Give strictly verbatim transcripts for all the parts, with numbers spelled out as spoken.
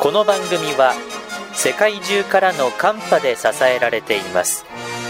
この番組は世界中からのカンパで支えられています。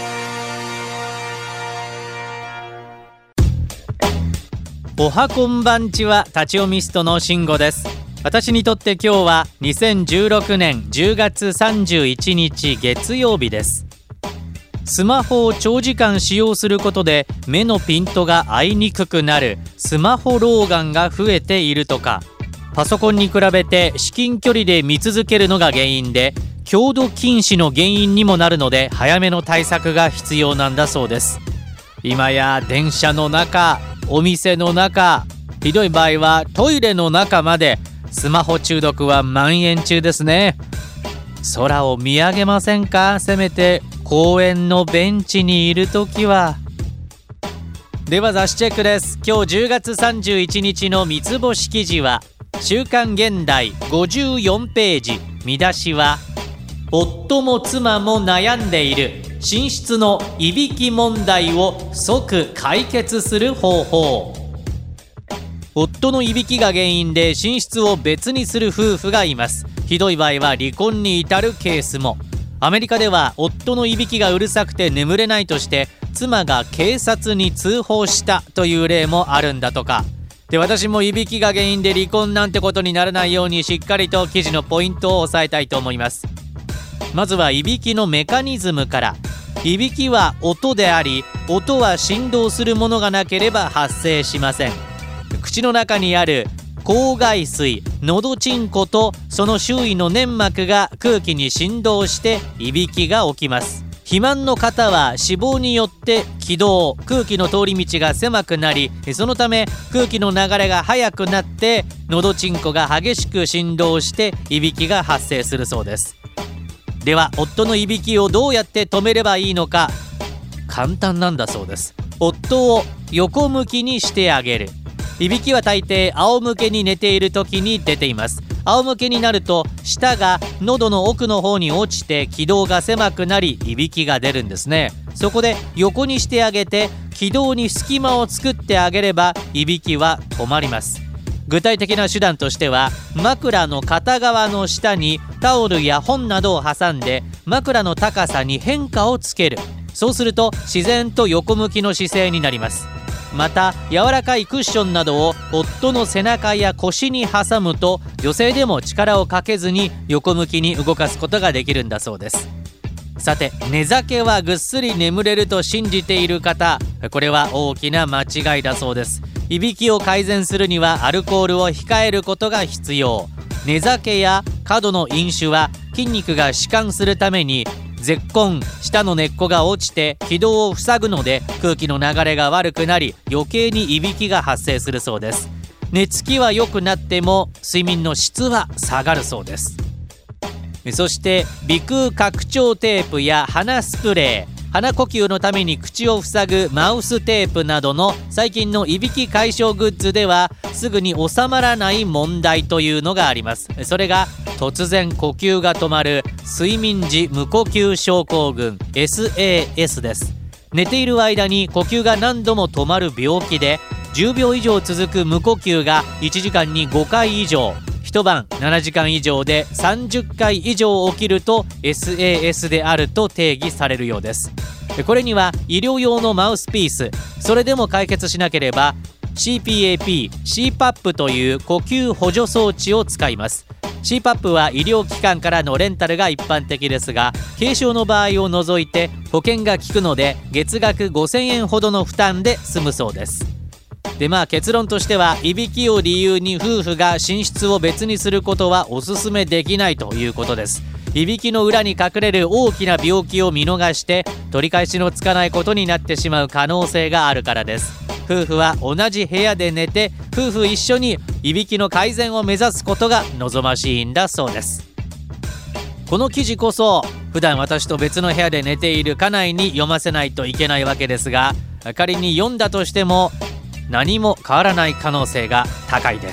おはこんばんちは、立ち読みストのしんごです。私にとって今日はにせんじゅうろくねんじゅうがつさんじゅういちにち月曜日です。スマホを長時間使用することで目のピントが合いにくくなるスマホ老眼が増えているとか、パソコンに比べて至近距離で見続けるのが原因で強度近視の原因にもなるので、早めの対策が必要なんだそうです。今や電車の中、お店の中、ひどい場合はトイレの中までスマホ中毒は蔓延中ですね。空を見上げませんか？せめて公園のベンチにいるときは。では雑誌チェックです。今日じゅうがつさんじゅういちにちの三つ星記事は週刊現代ごじゅうよんページ、見出しは夫も妻も悩んでいる寝室のいびき問題を即解決する方法。夫のいびきが原因で寝室を別にする夫婦がいます。ひどい場合は離婚に至るケースも。アメリカでは夫のいびきがうるさくて眠れないとして妻が警察に通報したという例もあるんだとか。で、私もいびきが原因で離婚なんてことにならないようにしっかりと記事のポイントを押さえたいと思います。まずはいびきのメカニズムから。いびきは音であり、音は振動するものがなければ発生しません。口の中にある口外水、のどちんことその周囲の粘膜が空気に振動していびきが起きます。肥満の方は脂肪によって気道、空気の通り道が狭くなり、そのため空気の流れが速くなってのどちんこが激しく振動していびきが発生するそうです。では夫のいびきをどうやって止めればいいのか。簡単なんだそうです。夫を横向きにしてあげる。いびきは大抵仰向けに寝ている時に出ています。仰向けになると舌が喉の奥の方に落ちて気道が狭くなりいびきが出るんですね。そこで横にしてあげて気道に隙間を作ってあげればいびきは止まります。具体的な手段としては、枕の片側の下にタオルや本などを挟んで枕の高さに変化をつける。そうすると自然と横向きの姿勢になります。また柔らかいクッションなどを夫の背中や腰に挟むと女性でも力をかけずに横向きに動かすことができるんだそうです。さて、寝酒はぐっすり眠れると信じている方、これは大きな間違いだそうです。いびきを改善するにはアルコールを控えることが必要。寝酒や過度の飲酒は筋肉が弛緩するために絶根、下の根っこが落ちて気道を塞ぐので空気の流れが悪くなり余計にいびきが発生するそうです。寝つきは良くなっても睡眠の質は下がるそうです。そして鼻腔拡張テープや鼻スプレー、鼻呼吸のために口を塞ぐマウステープなどの最近のいびき解消グッズではすぐに収まらない問題というのがあります。それが突然呼吸が止まる睡眠時無呼吸症候群 エスエーエス です。寝ている間に呼吸が何度も止まる病気で、じゅうびょう以上続く無呼吸がいちじかんにごかい以上、一晩ななじかん以上でさんじゅっかい以上起きると エスエーエス であると定義されるようです。これには医療用のマウスピース、それでも解決しなければ シーピーエーピー、シーパップ という呼吸補助装置を使います。シーパップ は医療機関からのレンタルが一般的ですが、軽症の場合を除いて保険が効くので月額ごせんえんほどの負担で済むそうです。でまあ結論としては、いびきを理由に夫婦が寝室を別にすることはお勧めできないということです。いびきの裏に隠れる大きな病気を見逃して取り返しのつかないことになってしまう可能性があるからです。夫婦は同じ部屋で寝て夫婦一緒にいびきの改善を目指すことが望ましいんだそうです。この記事こそ普段私と別の部屋で寝ている家内に読ませないといけないわけですが、仮に読んだとしても何も変わらない可能性が高いです。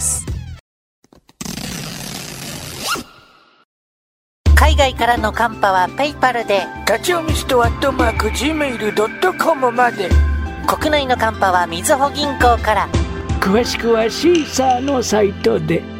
海外からのカンパはペイパルで、 立ち読みストアットマーク ジーメールドットコム まで。 国内のカンパはみずほ銀行から。 詳しくはシーサーのサイトで。